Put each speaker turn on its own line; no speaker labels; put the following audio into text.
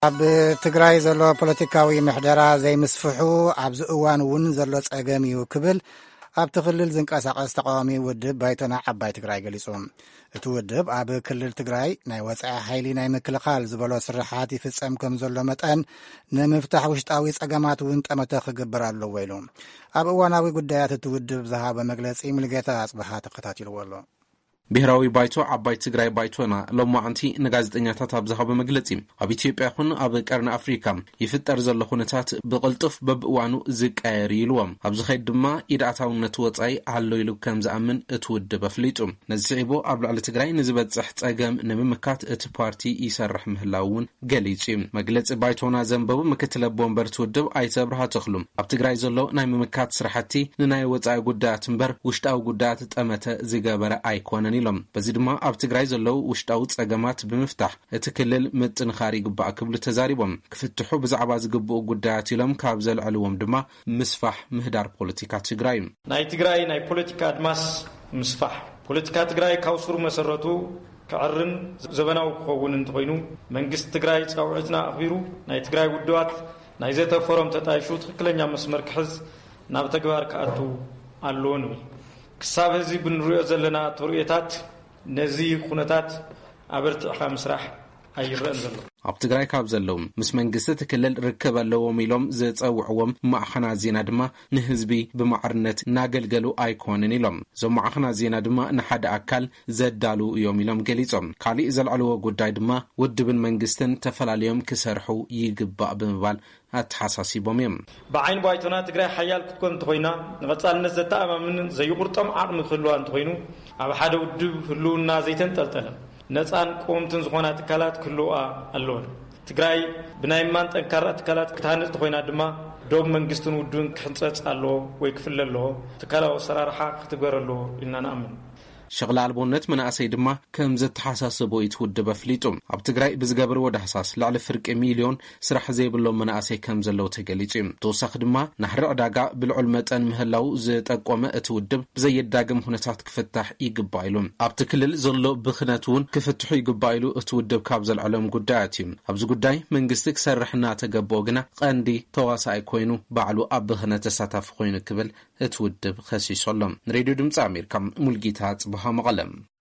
ኣብ ትግራይ ዘሎ ፖለቲካዊ ምሕደራ ዘይምስፍሑ ኣብዚ እዋን እውን ዘሎ ፀገም እዩ ክብል ኣብቲ ክልል ዝንቀሳቐስ ተቃዋሚ ውድብ ባይቶና ዓባይ ትግራይ ገሊጹ። እቲ ውድብ ኣብ ክልል ትግራይ ናይ ወፃኢ ሓይሊ ናይ ምክልኻል ዝበሎ ስራሓት ይፍጸም ከም ዘሎ መጠን ንምፍታሕ ውሽጣዊ ፀገማት እውን ጠመተ ክግበር ኣለዎ ኢሉ ኣብ እዋናዊ ጉዳያት እቲ ውድብ ዝሃበ መግለጺ ሙሉጌታ ኣጽብሃ ተኸታቲልዎ ኣሎ።
ብሔራዊ ባይቶ ዓባይ ትግራይ ባይቶና ሎማዓንቲ ንጋዜጠኛታት ኣብ ዝሃበ መግለጺ ኣብ ኢትዮጵያ ይኹን ኣብ ቀርኒ ኣፍሪካ ይፍጠር ዘሎ ኩነታት ብቕልጡፍ በብእዋኑ ዝቀየር ኢልዎም ኣብዚ ኸይድ ድማ ኢድኣታውነት ወጻኢ ኣሎ ኢሉ ከም ዝኣምን እቲ ውድብ ኣፍሊጡ ነዚ ስዒቡ ኣብ ልዕሊ ትግራይ ንዝበጽሕ ፀገም ንምምካት እቲ ፓርቲ ይሰርሕ ምህላው እውን ገሊጹ መግለጺ ባይቶና ዘንበቡ ምክትል ቦምበር ትውድብ ኣይተ ብርሃ ተኽሉ ኣብ ትግራይ ዘሎ ናይ ምምካት ስራሕቲ ንናይ ወጻኢ ጉዳያት እምበር ውሽጣዊ ጉዳያት ጠመተ ዝገበረ ኣይኮነን በዚ ድማ ኣብ ትግራይ ዘለው ውሽጣዊ ፀገማት ብምፍታሕ እቲ ክልል ምጥንኻር ይግባእ ክብሉ ተዛሪቦም ክፍትሑ ብዛዕባ ዝግብኡ ጉዳያት ኢሎም ካብ ዘልዕልዎም ድማ ምስፋሕ ምህዳር ፖለቲካ ትግራይ
ናይ ትግራይ ናይ ፖለቲካ ኣድማስ ምስፋሕ ፖለቲካ ትግራይ ካብ ስሩ መሰረቱ ክዕርን ዘበናዊ ክኸውን እንተኮይኑ መንግስቲ ትግራይ ጻውዕትና ኣኽቢሩ ናይ ትግራይ ውድባት ናይ ዘተፈሮም ተጣይሹ ትክክለኛ መስመር ክሕዝ ናብ ተግባር ክኣቱ ኣለዎ ንብል ክሳብ ህዝቢ ብንሪኦ ዘለና ተርእየታት ነዚ ኩነታት ኣበርቲዕኻ ምስራሕ ኣይረአን ዘሎ
ኣብ ትግራይ ካብ ዘለው ምስ መንግስቲ ትክልል ርከብ ኣለዎም ኢሎም ዘፀውዕዎም ማዕኸናት ዜና ድማ ንህዝቢ ብማዕርነት እናገልገሉ ኣይኮንን ኢሎም እዞም ማዕኸናት ዜና ድማ ንሓደ ኣካል ዘዳሉ እዮም ኢሎም ገሊፆም ካሊእ ዘልዕልዎ ጉዳይ ድማ ውድብን መንግስትን ተፈላለዮም ክሰርሑ ይግባእ ብምባል ኣተሓሳሲቦም እዮም
ብዓይኒ ባይቶና ትግራይ ሓያል ክትኮን እንተኮይና ንቐጻልነት ዘተኣማምንን ዘይቁርጦም ዓቕሚ ክህልዋ እንተኮይኑ ኣብ ሓደ ውድብ ህልውና ዘይተንጠልጠለ ነፃን ቆምትን ዝኾና ትካላት ክህልዋ ኣለዎን ትግራይ ብናይ ማን ጠንካራ ትካላት ክትሃንጽ እንተኮይና ድማ ዶብ መንግስትን ውድብን ክሕንጸጽ ኣለዎ ወይ ክፍለ ኣለዎ ትካላዊ ኣሰራርሓ ክትግበር ኣለዎ ኢልና ንኣምን
ሸغل ኣልቦነት መናእሰይ ድማ ከም ዘተሓሳስቦ ይትውድብ ኣፍሊጡ ኣብ ትግራይ ብዝገበርዎ ዳህሳስ ልዕሊ ፍርቂ ሚልዮን ስራሕ ዘይብሎም መናእሰይ ከም ዘለው ተገሊጹ ተወሳኺ ድማ ናሕሪ ዕዳጋ ብልዑል መጠን ምህላው ዝጠቆመ እቲ ውድብ ብዘየዳግም ኩነታት ክፍታሕ ይግባእ ኢሉ ኣብቲ ክልል ዘሎ ብኽነት እውን ክፍትሑ ይግባእ ኢሉ እቲ ውድብ ካብ ዘልዕሎም ጉዳያት እዩ ኣብዚ ጉዳይ መንግስቲ ክሰርሕና ተገቦ ግና ቀንዲ ተዋሳኢ ኮይኑ ባዕሉ ኣብ ብኽነት ተሳታፊ ኮይኑ ክብል እቲ ውድብ ከሲሶሎም ሬድዮ ድምፂ ኣሜሪካ ሙልጌታ ጽብሃ መቐለም